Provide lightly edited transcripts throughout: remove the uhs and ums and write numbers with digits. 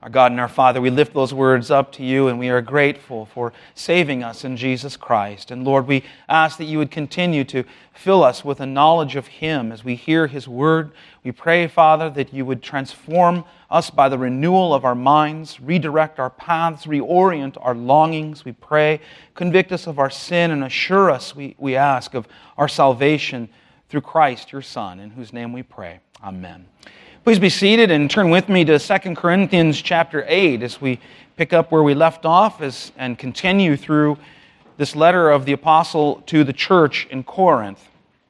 Our God and our Father, we lift those words up to you, and we are grateful for saving us in Jesus Christ. And Lord, we ask that you would continue to fill us with a knowledge of Him as we hear His word. We pray, Father, that you would transform us by the renewal of our minds, redirect our paths, reorient our longings. We pray, convict us of our sin, and assure us, we ask, of our salvation through Christ, your Son, in whose name we pray. Amen. Please be seated and turn with me to 2 Corinthians chapter 8 as we pick up where we left off and continue through this letter of the apostle to the church in Corinth.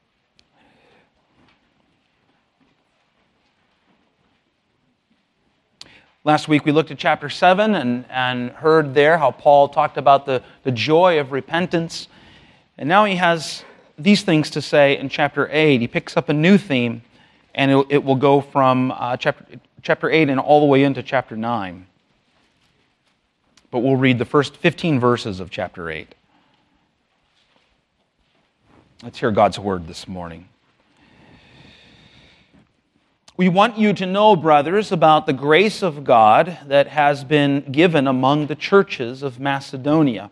Last week we looked at chapter 7 and heard there how Paul talked about the joy of repentance. And now he has these things to say in chapter 8. He picks up a new theme, and it will go from chapter 8 and all the way into chapter 9. But we'll read the first 15 verses of chapter 8. Let's hear God's word this morning. We want you to know, brothers, about the grace of God that has been given among the churches of Macedonia.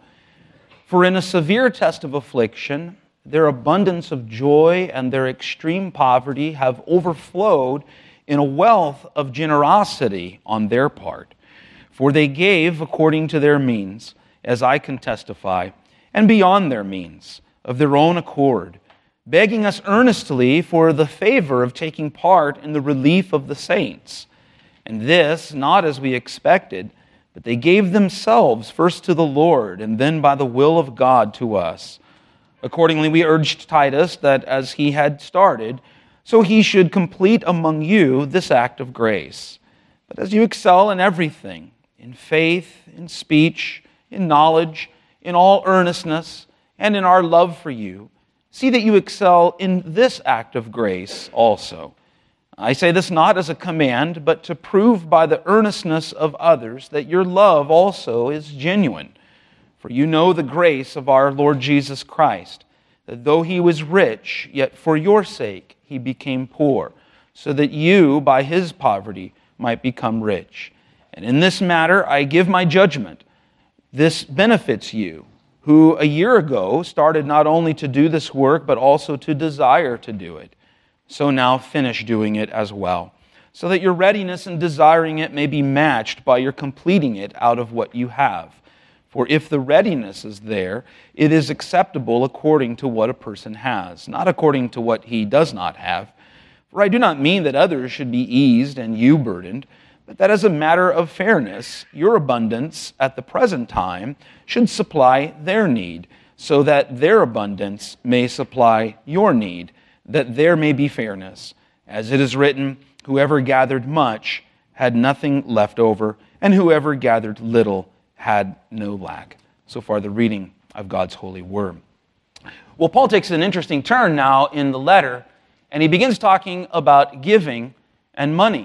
For in a severe test of affliction, their abundance of joy and their extreme poverty have overflowed in a wealth of generosity on their part. For they gave according to their means, as I can testify, and beyond their means, of their own accord, begging us earnestly for the favor of taking part in the relief of the saints. And this, not as we expected, but they gave themselves first to the Lord, and then by the will of God to us. Accordingly, we urged Titus that as he had started, so he should complete among you this act of grace. But as you excel in everything, in faith, in speech, in knowledge, in all earnestness, and in our love for you, see that you excel in this act of grace also. I say this not as a command, but to prove by the earnestness of others that your love also is genuine. For you know the grace of our Lord Jesus Christ, that though he was rich, yet for your sake he became poor, so that you, by his poverty, might become rich. And in this matter I give my judgment. This benefits you, who a year ago started not only to do this work, but also to desire to do it. So now finish doing it as well, so that your readiness in desiring it may be matched by your completing it out of what you have. For if the readiness is there, it is acceptable according to what a person has, not according to what he does not have. For I do not mean that others should be eased and you burdened, but that as a matter of fairness, your abundance at the present time should supply their need, so that their abundance may supply your need, that there may be fairness. As it is written, whoever gathered much had nothing left over, and whoever gathered little had no lack. So far, the reading of God's holy word. Well, Paul takes an interesting turn now in the letter, and he begins talking about giving and money.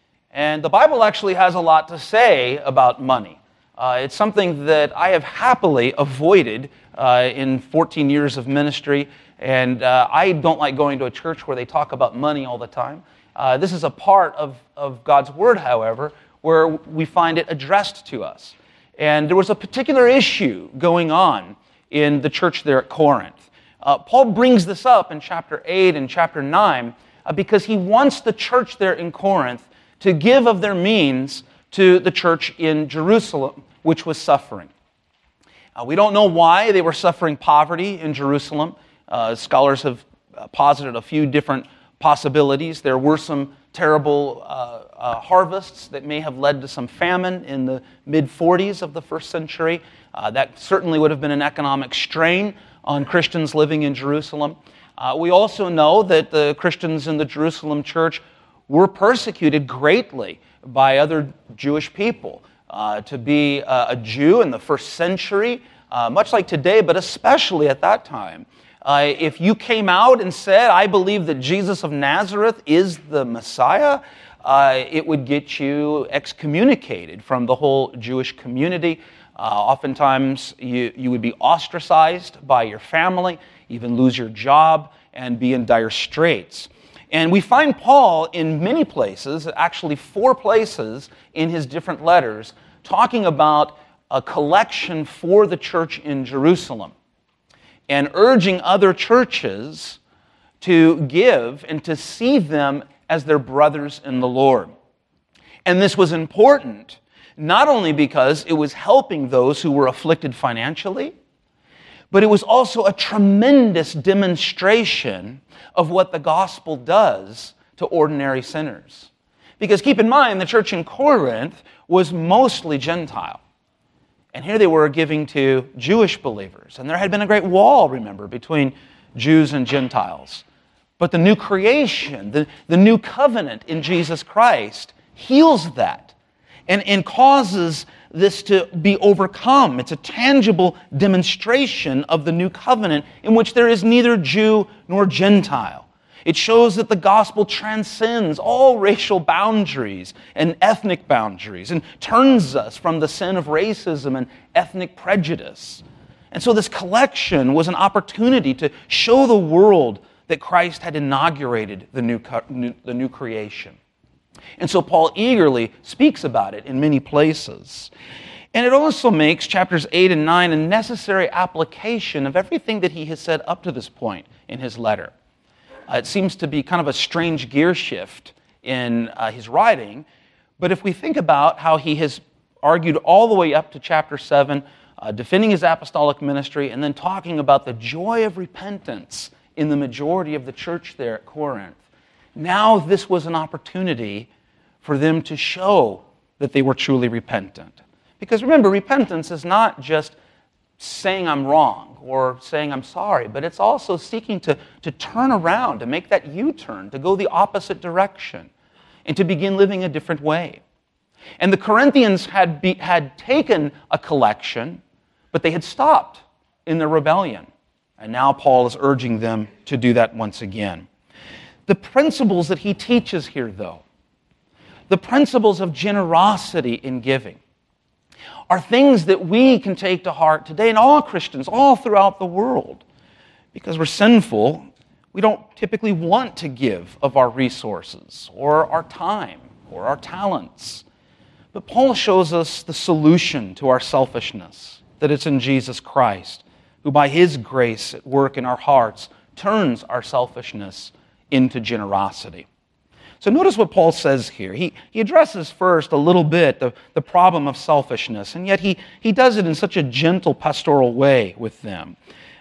And the Bible actually has a lot to say about money. It's something that I have happily avoided in 14 years of ministry, and I don't like going to a church where they talk about money all the time. This is a part of God's word, however, where we find it addressed to us. And there was a particular issue going on in the church there at Corinth. Paul brings this up in chapter 8 and chapter 9 because he wants the church there in Corinth to give of their means to the church in Jerusalem, which was suffering. We don't know why they were suffering poverty in Jerusalem. Scholars have posited a few different possibilities. There were some terrible harvests that may have led to some famine in the mid-40s of the first century. That certainly would have been an economic strain on Christians living in Jerusalem. We also know that the Christians in the Jerusalem church were persecuted greatly by other Jewish people. To be a Jew in the first century, much like today, but especially at that time, if you came out and said, I believe that Jesus of Nazareth is the Messiah, it would get you excommunicated from the whole Jewish community. Oftentimes, you would be ostracized by your family, even lose your job, and be in dire straits. And we find Paul in many places, actually 4 places in his different letters, talking about a collection for the church in Jerusalem and urging other churches to give and to see them as their brothers in the Lord. And this was important, not only because it was helping those who were afflicted financially, but it was also a tremendous demonstration of what the gospel does to ordinary sinners. Because keep in mind, the church in Corinth was mostly Gentile. And here they were giving to Jewish believers. And there had been a great wall, remember, between Jews and Gentiles. But the new creation, the new covenant in Jesus Christ heals that and causes this to be overcome. It's a tangible demonstration of the new covenant in which there is neither Jew nor Gentile. It shows that the gospel transcends all racial boundaries and ethnic boundaries and turns us from the sin of racism and ethnic prejudice. And so this collection was an opportunity to show the world that Christ had inaugurated the new creation. And so Paul eagerly speaks about it in many places. And it also makes chapters 8 and 9 a necessary application of everything that he has said up to this point in his letter. It seems to be kind of a strange gear shift in his writing, but if we think about how he has argued all the way up to chapter 7, defending his apostolic ministry, and then talking about the joy of repentance in the majority of the church there at Corinth, now this was an opportunity for them to show that they were truly repentant. Because remember, repentance is not just saying I'm wrong or saying I'm sorry, but it's also seeking to turn around, to make that U-turn, to go the opposite direction, and to begin living a different way. And the Corinthians had taken a collection, but they had stopped in their rebellion. And now Paul is urging them to do that once again. The principles that he teaches here, though, the principles of generosity in giving, are things that we can take to heart today, and all Christians all throughout the world. Because we're sinful, we don't typically want to give of our resources or our time or our talents. But Paul shows us the solution to our selfishness, that it's in Jesus Christ, who by His grace at work in our hearts turns our selfishness into generosity. So notice what Paul says here. He addresses first a little bit the problem of selfishness, and yet he does it in such a gentle pastoral way with them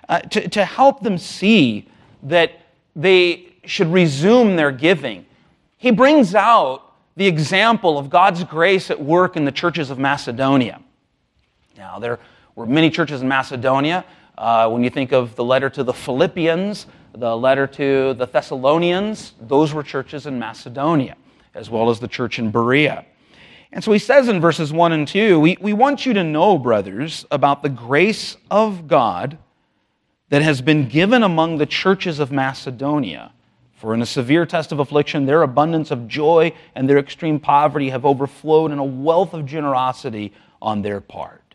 to help them see that they should resume their giving. He brings out the example of God's grace at work in the churches of Macedonia. Now, there were many churches in Macedonia. When you think of the letter to the Philippians, the letter to the Thessalonians, those were churches in Macedonia, as well as the church in Berea. And so he says in verses 1 and 2, we want you to know, brothers, about the grace of God that has been given among the churches of Macedonia. For in a severe test of affliction, their abundance of joy and their extreme poverty have overflowed in a wealth of generosity on their part.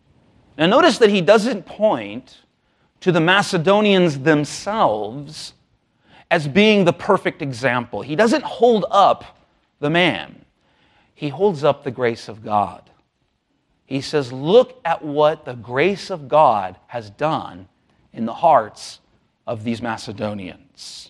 Now notice that he doesn't point to the Macedonians themselves as being the perfect example. He doesn't hold up the man. He holds up the grace of God. He says, look at what the grace of God has done in the hearts of these Macedonians.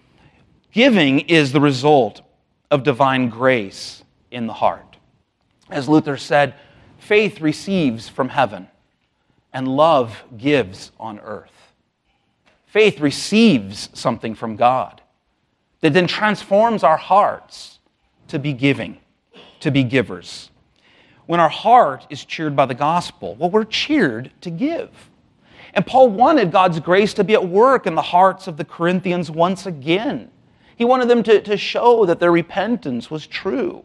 Giving is the result of divine grace in the heart. As Luther said, faith receives from heaven, and love gives on earth. Faith receives something from God that then transforms our hearts to be giving, to be givers. When our heart is cheered by the gospel, well, we're cheered to give. And Paul wanted God's grace to be at work in the hearts of the Corinthians once again. He wanted them to show that their repentance was true.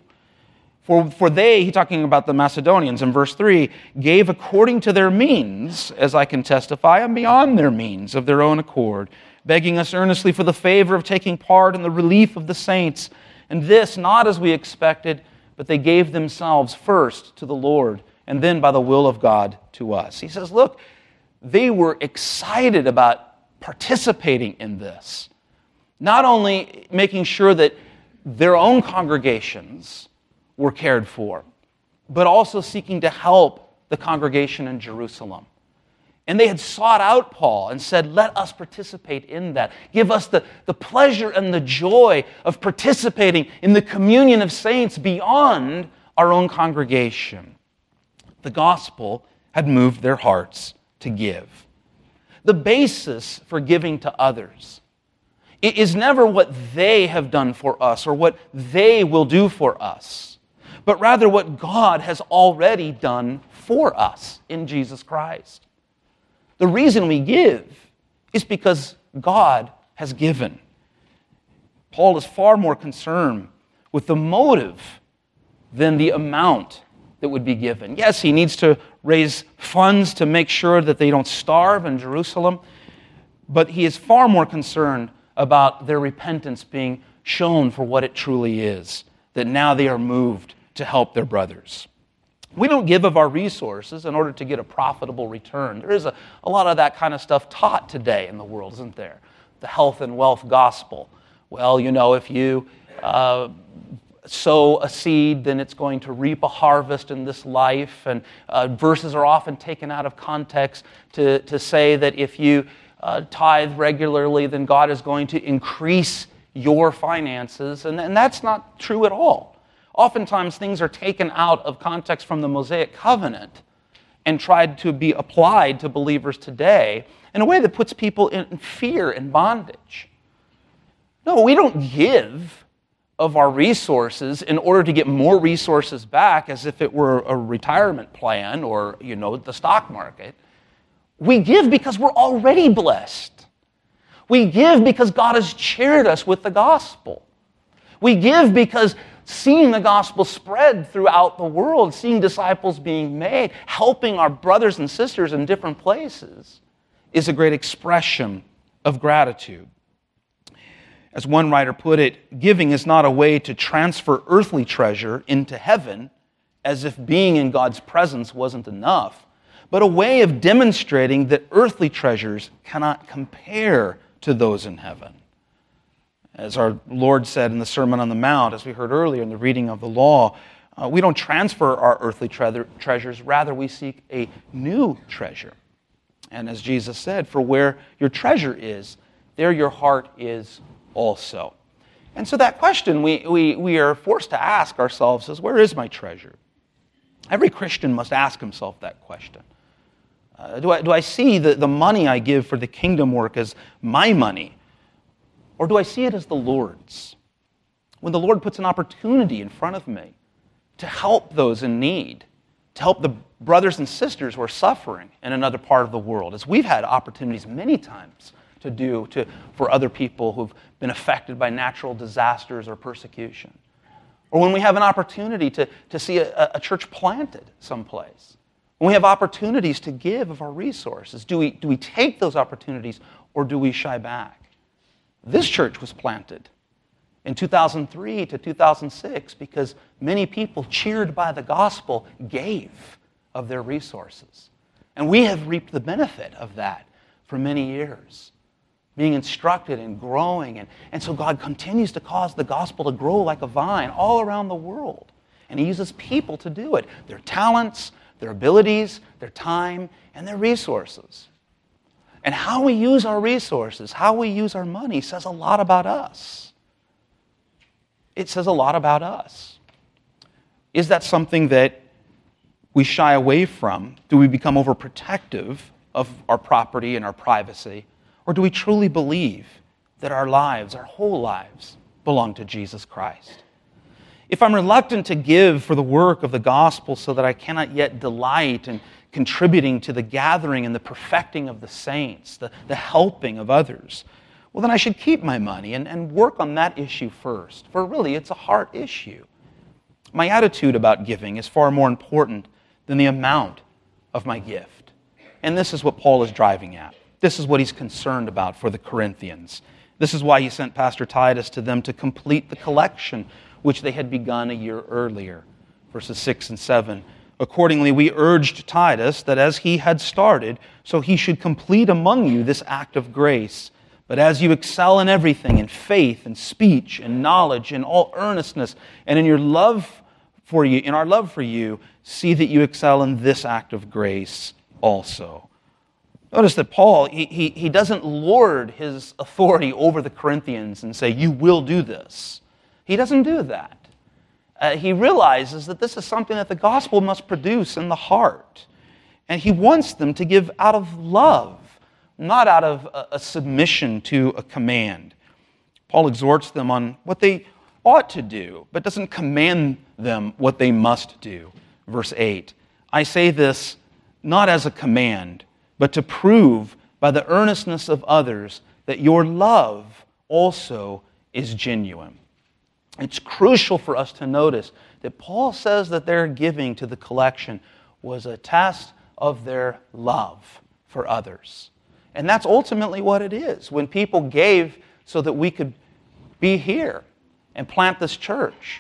For they, he's talking about the Macedonians in verse 3, gave according to their means, as I can testify, and beyond their means of their own accord, begging us earnestly for the favor of taking part in the relief of the saints. And this, not as we expected, but they gave themselves first to the Lord, and then by the will of God to us. He says, look, they were excited about participating in this. Not only making sure that their own congregations were cared for, but also seeking to help the congregation in Jerusalem. And they had sought out Paul and said, let us participate in that. Give us the pleasure and the joy of participating in the communion of saints beyond our own congregation. The gospel had moved their hearts to give. The basis for giving to others is never what they have done for us or what they will do for us, but rather what God has already done for us in Jesus Christ. The reason we give is because God has given. Paul is far more concerned with the motive than the amount that would be given. Yes, he needs to raise funds to make sure that they don't starve in Jerusalem, but he is far more concerned about their repentance being shown for what it truly is, that now they are moved to help their brothers. We don't give of our resources in order to get a profitable return. There is a lot of that kind of stuff taught today in the world, isn't there? The health and wealth gospel. Well, if you sow a seed, then it's going to reap a harvest in this life. And verses are often taken out of context to say that if you tithe regularly, then God is going to increase your finances. And that's not true at all. Oftentimes, things are taken out of context from the Mosaic covenant and tried to be applied to believers today in a way that puts people in fear and bondage. No, we don't give of our resources in order to get more resources back as if it were a retirement plan or, the stock market. We give because we're already blessed. We give because God has cheered us with the gospel. We give because seeing the gospel spread throughout the world, seeing disciples being made, helping our brothers and sisters in different places is a great expression of gratitude. As one writer put it, giving is not a way to transfer earthly treasure into heaven as if being in God's presence wasn't enough, but a way of demonstrating that earthly treasures cannot compare to those in heaven. As our Lord said in the Sermon on the Mount, as we heard earlier in the reading of the law, we don't transfer our earthly treasures, rather we seek a new treasure. And as Jesus said, for where your treasure is, there your heart is also. And so that question we are forced to ask ourselves is, where is my treasure? Every Christian must ask himself that question. Do I see the money I give for the kingdom work as my money? Or do I see it as the Lord's? When the Lord puts an opportunity in front of me to help those in need, to help the brothers and sisters who are suffering in another part of the world, as we've had opportunities many times to do for other people who've been affected by natural disasters or persecution. Or when we have an opportunity to see a church planted someplace. When we have opportunities to give of our resources, do we take those opportunities or do we shy back? This church was planted in 2003 to 2006 because many people, cheered by the gospel, gave of their resources. And we have reaped the benefit of that for many years, being instructed and growing. And so God continues to cause the gospel to grow like a vine all around the world. And He uses people to do it, their talents, their abilities, their time, and their resources. And how we use our resources, how we use our money says a lot about us. It says a lot about us. Is that something that we shy away from? Do we become overprotective of our property and our privacy? Or do we truly believe that our lives, our whole lives, belong to Jesus Christ? If I'm reluctant to give for the work of the gospel so that I cannot yet delight in contributing to the gathering and the perfecting of the saints, the helping of others, well, then I should keep my money and work on that issue first. For really, it's a heart issue. My attitude about giving is far more important than the amount of my gift. And this is what Paul is driving at. This is what he's concerned about for the Corinthians. This is why he sent Pastor Titus to them to complete the collection which they had begun a year earlier. Verses 6 and 7. Accordingly, we urged Titus that as he had started, so he should complete among you this act of grace. But as you excel in everything, in faith, in speech, in knowledge, in all earnestness, and in our love for you, see that you excel in this act of grace also. Notice that Paul, he doesn't lord his authority over the Corinthians and say, you will do this. He doesn't do that. He realizes that this is something that the gospel must produce in the heart. And he wants them to give out of love, not out of a submission to a command. Paul exhorts them on what they ought to do, but doesn't command them what they must do. Verse 8, I say this not as a command, but to prove by the earnestness of others that your love also is genuine. It's crucial for us to notice that Paul says that their giving to the collection was a test of their love for others. And that's ultimately what it is. When people gave so that we could be here and plant this church,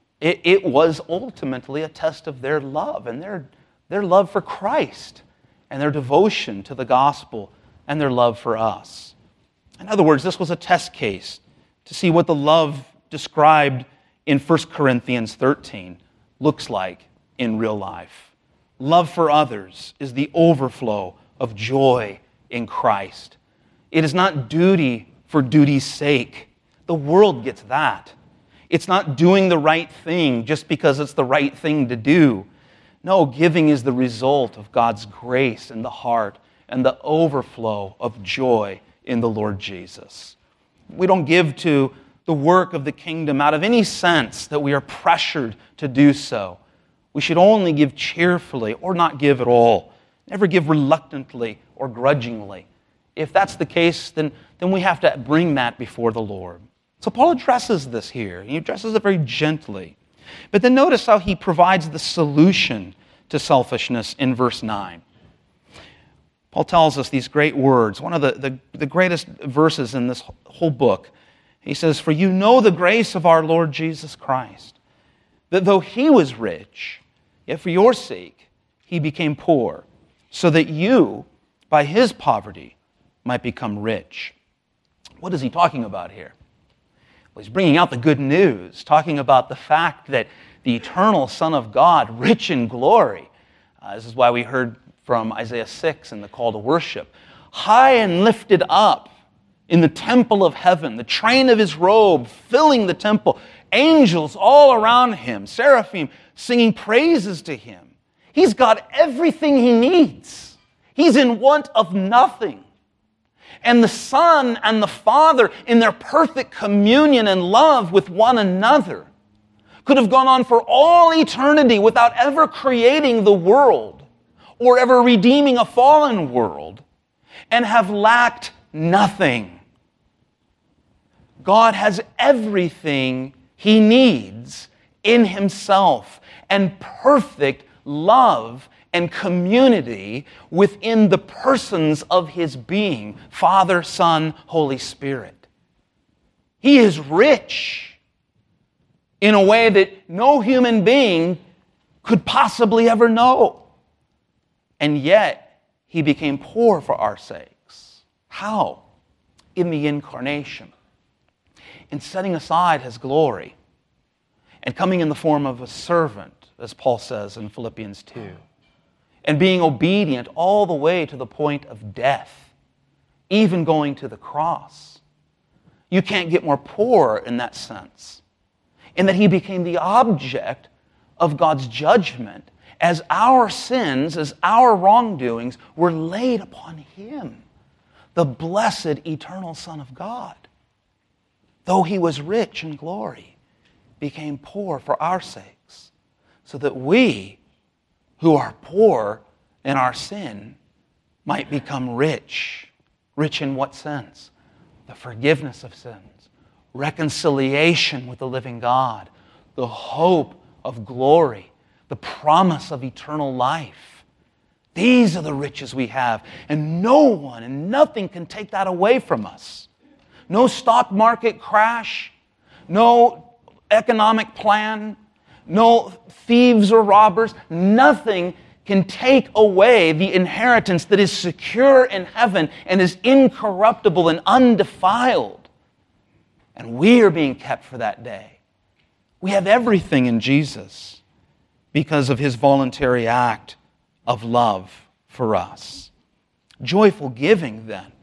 it was ultimately a test of their love and their love for Christ and their devotion to the gospel and their love for us. In other words, this was a test case to see what the love described in 1 Corinthians 13 looks like in real life. Love for others is the overflow of joy in Christ. It is not duty for duty's sake. The world gets that. It's not doing the right thing just because it's the right thing to do. No, giving is the result of God's grace in the heart and the overflow of joy in the Lord Jesus. We don't give to the work of the kingdom out of any sense that we are pressured to do so. We should only give cheerfully or not give at all. Never give reluctantly or grudgingly. If that's the case, then we have to bring that before the Lord. So Paul addresses this here. He addresses it very gently. But then notice how he provides the solution to selfishness in verse 9. Paul tells us these great words, one of the greatest verses in this whole book. He says, for you know the grace of our Lord Jesus Christ, that though he was rich, yet for your sake he became poor, so that you, by his poverty, might become rich. What is he talking about here? Well, he's bringing out the good news, talking about the fact that the eternal Son of God, rich in glory, this is why we heard from Isaiah 6 in the call to worship, high and lifted up in the temple of heaven, the train of his robe filling the temple, angels all around him, seraphim singing praises to him. He's got everything he needs. He's in want of nothing. And the Son and the Father, in their perfect communion and love with one another, could have gone on for all eternity without ever creating the world or ever redeeming a fallen world and have lacked nothing. God has everything he needs in himself and perfect love and community within the persons of his being, Father, Son, Holy Spirit. He is rich in a way that no human being could possibly ever know. And yet, he became poor for our sakes. How? In the incarnation. In setting aside his glory and coming in the form of a servant, as Paul says in Philippians 2. And being obedient all the way to the point of death, even going to the cross. You can't get more poor in that sense, in that he became the object of God's judgment as our sins, as our wrongdoings were laid upon him, the blessed eternal Son of God. Though he was rich in glory, became poor for our sakes, so that we, who are poor in our sin, might become rich. Rich in what sense? The forgiveness of sins, reconciliation with the living God, the hope of glory, the promise of eternal life. These are the riches we have, and no one and nothing can take that away from us. No stock market crash, no economic plan, no thieves or robbers, nothing can take away the inheritance that is secure in heaven and is incorruptible and undefiled. And we are being kept for that day. We have everything in Jesus because of his voluntary act of love for us. Joyful giving, then,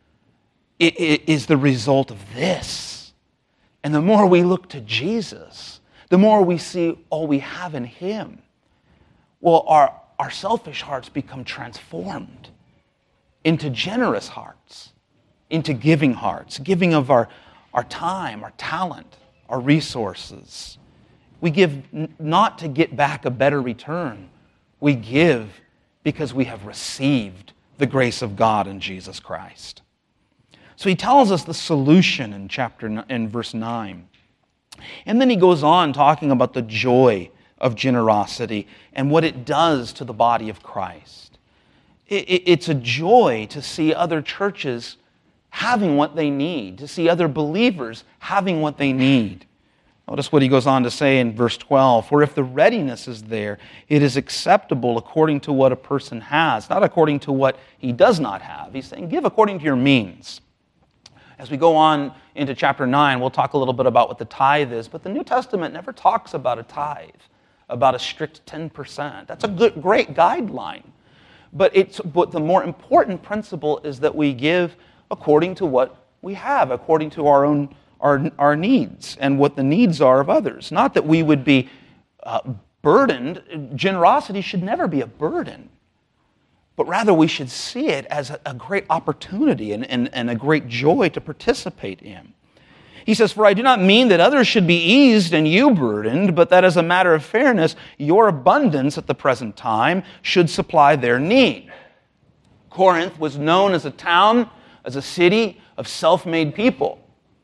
it is the result of this. And the more we look to Jesus, the more we see all we have in him. Well, our selfish hearts become transformed into generous hearts, into giving hearts, giving of our time, our talent, our resources. We give not to get back a better return. We give because we have received the grace of God in Jesus Christ. So he tells us the solution in verse 9. And then he goes on talking about the joy of generosity and what it does to the body of Christ. It's a joy to see other churches having what they need, to see other believers having what they need. Notice what he goes on to say in verse 12. For if the readiness is there, it is acceptable according to what a person has, not according to what he does not have. He's saying, give according to your means. As we go on into chapter 9, we'll talk a little bit about what the tithe is, but the New Testament never talks about a tithe, about a strict 10%. That's a great guideline. But the more important principle is that we give according to what we have, according to our needs and what the needs are of others. Not that we would be burdened. Generosity should never be a burden. But rather we should see it as a great opportunity and a great joy to participate in. He says, for I do not mean that others should be eased and you burdened, but that as a matter of fairness, your abundance at the present time should supply their need. Corinth was known as a town, as a city of self-made people.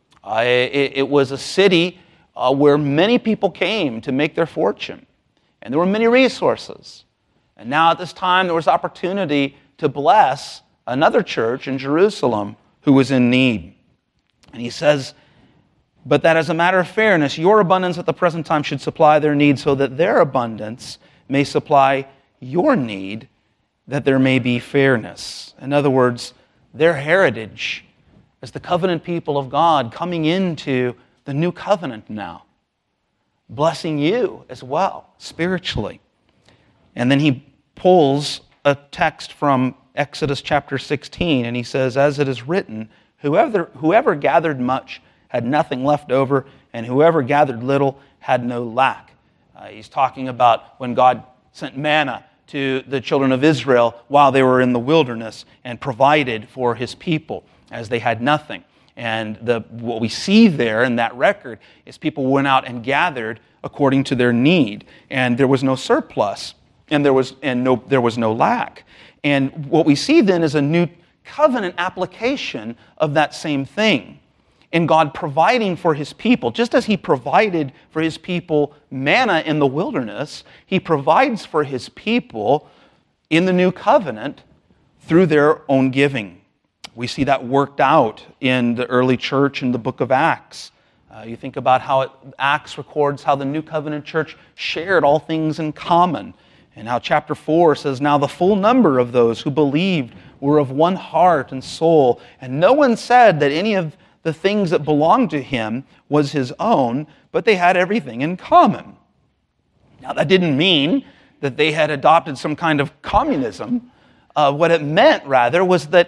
It was a city where many people came to make their fortune. And there were many resources. And now at this time, there was opportunity to bless another church in Jerusalem who was in need. And he says, but that as a matter of fairness, your abundance at the present time should supply their need so that their abundance may supply your need, that there may be fairness. In other words, their heritage as the covenant people of God coming into the new covenant now, blessing you as well, spiritually. And then he pulls a text from Exodus chapter 16, and he says, as it is written, whoever gathered much had nothing left over, and whoever gathered little had no lack. He's talking about when God sent manna to the children of Israel while they were in the wilderness and provided for his people as they had nothing. And what we see there in that record is people went out and gathered according to their need, and there was no surplus. And there was no lack. And what we see then is a new covenant application of that same thing. In God providing for his people, just as he provided for his people manna in the wilderness, he provides for his people in the new covenant through their own giving. We see that worked out in the early church in the book of Acts. You think about how Acts records how the new covenant church shared all things in common. And how chapter 4 says, now the full number of those who believed were of one heart and soul, and no one said that any of the things that belonged to him was his own, but they had everything in common. Now that didn't mean that they had adopted some kind of communism. What it meant, rather, was that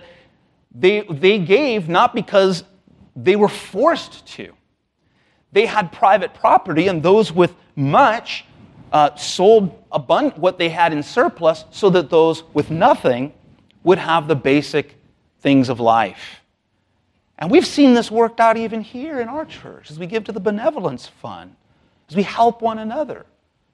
they gave not because they were forced to. They had private property, and those with much sold what they had in surplus so that those with nothing would have the basic things of life. And we've seen this worked out even here in our church as we give to the benevolence fund, as we help one another.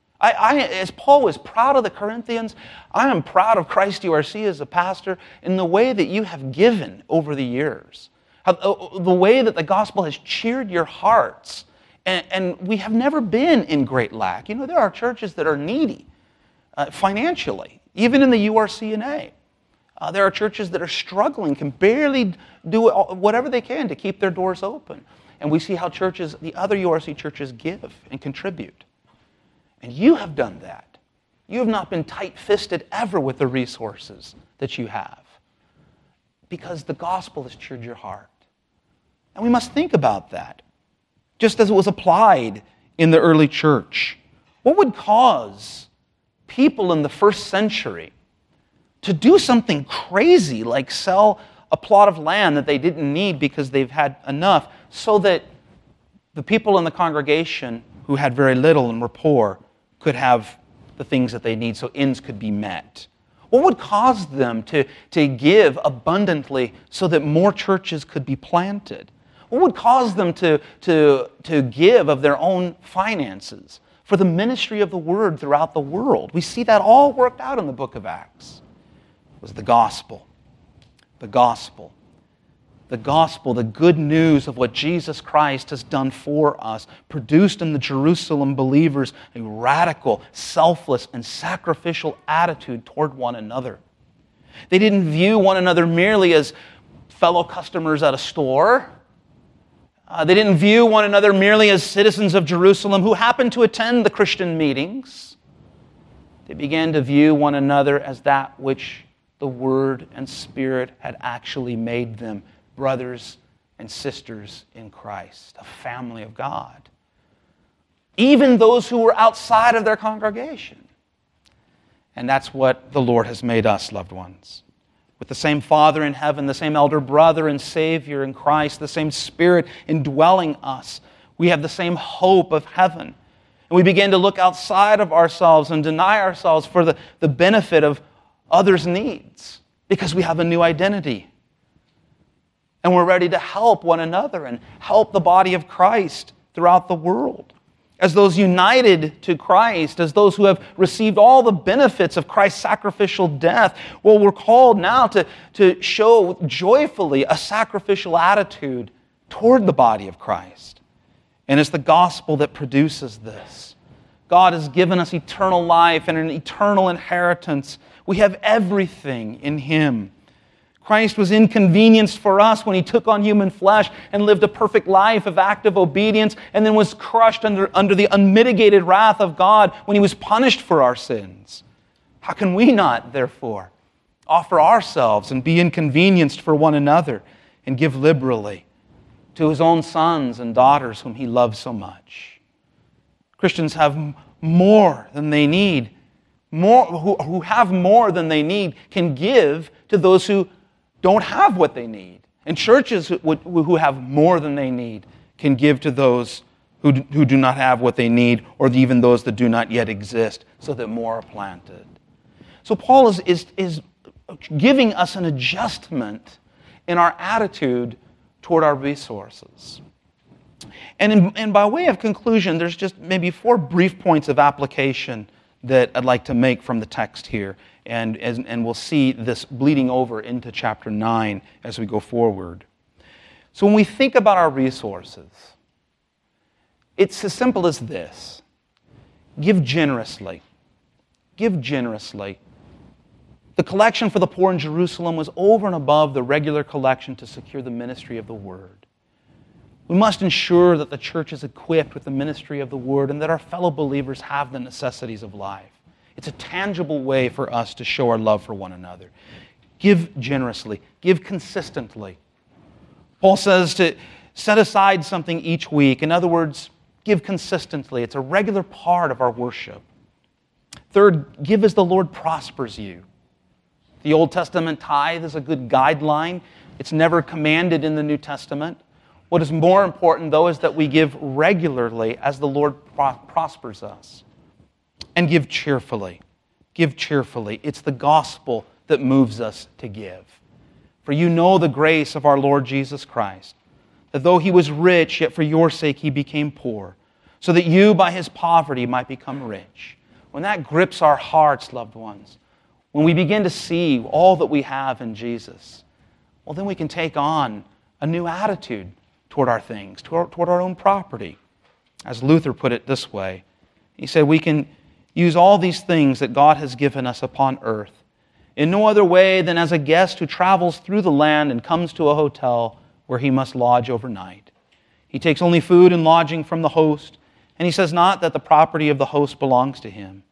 As Paul was proud of the Corinthians, I am proud of Christ URC as a pastor in the way that you have given over the years, the way that the gospel has cheered your hearts. And we have never been in great lack. You know, there are churches that are needy financially, even in the URCNA. There are churches that are struggling, can barely do whatever they can to keep their doors open. And we see how the other URC churches give and contribute. And you have done that. You have not been tight-fisted ever with the resources that you have, because the gospel has cheered your heart. And we must think about that, just as it was applied in the early church. What would cause people in the first century to do something crazy like sell a plot of land that they didn't need because they've had enough, so that the people in the congregation who had very little and were poor could have the things that they need, so ends could be met? What would cause them to give abundantly so that more churches could be planted? What would cause them to give of their own finances for the ministry of the word throughout the world? We see that all worked out in the book of Acts. It was the gospel. The gospel. The gospel, the good news of what Jesus Christ has done for us, produced in the Jerusalem believers a radical, selfless, and sacrificial attitude toward one another. They didn't view one another merely as fellow customers at a store. They didn't view one another merely as citizens of Jerusalem who happened to attend the Christian meetings. They began to view one another as that which the Word and Spirit had actually made them, brothers and sisters in Christ, a family of God. Even those who were outside of their congregation. And that's what the Lord has made us, loved ones. With the same Father in heaven, the same elder brother and Savior in Christ, the same Spirit indwelling us, we have the same hope of heaven. And we begin to look outside of ourselves and deny ourselves for the benefit of others' needs, because we have a new identity. And we're ready to help one another and help the body of Christ throughout the world. As those united to Christ, as those who have received all the benefits of Christ's sacrificial death, well, we're called now to show joyfully a sacrificial attitude toward the body of Christ. And it's the gospel that produces this. God has given us eternal life and an eternal inheritance. We have everything in Him. Christ was inconvenienced for us when He took on human flesh and lived a perfect life of active obedience, and then was crushed under the unmitigated wrath of God when He was punished for our sins. How can we not, therefore, offer ourselves and be inconvenienced for one another and give liberally to His own sons and daughters whom He loves so much? Christians have more than they need. Who have more than they need can give to those who don't have what they need. And churches who have more than they need can give to those who do not have what they need, or even those that do not yet exist, so that more are planted. So Paul is giving us an adjustment in our attitude toward our resources. And by way of conclusion, there's just maybe 4 brief points of application that I'd like to make from the text here. And we'll see this bleeding over into chapter 9 as we go forward. So when we think about our resources, it's as simple as this. Give generously. Give generously. The collection for the poor in Jerusalem was over and above the regular collection to secure the ministry of the Word. We must ensure that the church is equipped with the ministry of the Word and that our fellow believers have the necessities of life. It's a tangible way for us to show our love for one another. Give generously. Give consistently. Paul says to set aside something each week. In other words, give consistently. It's a regular part of our worship. Third, give as the Lord prospers you. The Old Testament tithe is a good guideline. It's never commanded in the New Testament. What is more important, though, is that we give regularly as the Lord prospers us. And give cheerfully. Give cheerfully. It's the gospel that moves us to give. For you know the grace of our Lord Jesus Christ, that though He was rich, yet for your sake He became poor, so that you by His poverty might become rich. When that grips our hearts, loved ones, when we begin to see all that we have in Jesus, well, then we can take on a new attitude toward our things, toward our own property. As Luther put it this way, he said, we can use all these things that God has given us upon earth in no other way than as a guest who travels through the land and comes to a hotel where he must lodge overnight. He takes only food and lodging from the host, and he says not that the property of the host belongs to him.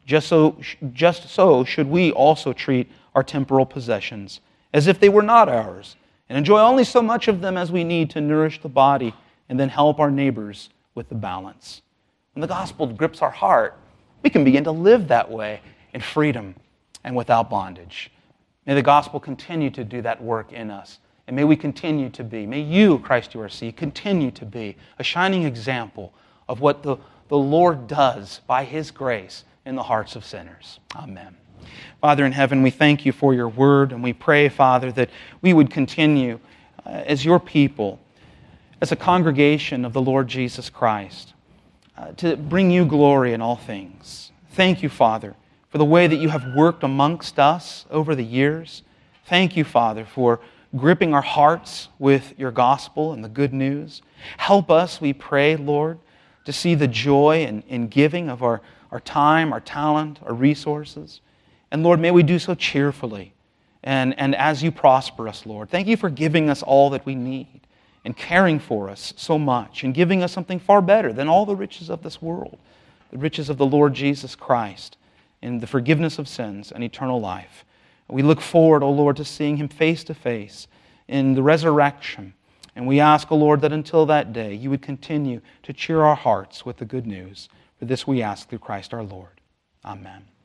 Just so should we also treat our temporal possessions as if they were not ours, and enjoy only so much of them as we need to nourish the body and then help our neighbors with the balance. When the gospel grips our heart, we can begin to live that way in freedom and without bondage. May the gospel continue to do that work in us, and may we continue to be, may you, Christ URC, continue to be a shining example of what the Lord does by His grace in the hearts of sinners. Amen. Father in heaven, we thank you for your word, and we pray, Father, that we would continue as your people, as a congregation of the Lord Jesus Christ, to bring you glory in all things. Thank you, Father, for the way that you have worked amongst us over the years. Thank you, Father, for gripping our hearts with your gospel and the good news. Help us, we pray, Lord, to see the joy in giving of our time, our talent, our resources. And Lord, may we do so cheerfully and as you prosper us, Lord. Thank you for giving us all that we need and caring for us so much and giving us something far better than all the riches of this world, the riches of the Lord Jesus Christ in the forgiveness of sins and eternal life. We look forward, O Lord, to seeing Him face to face in the resurrection. And we ask, O Lord, that until that day you would continue to cheer our hearts with the good news. For this we ask through Christ our Lord. Amen.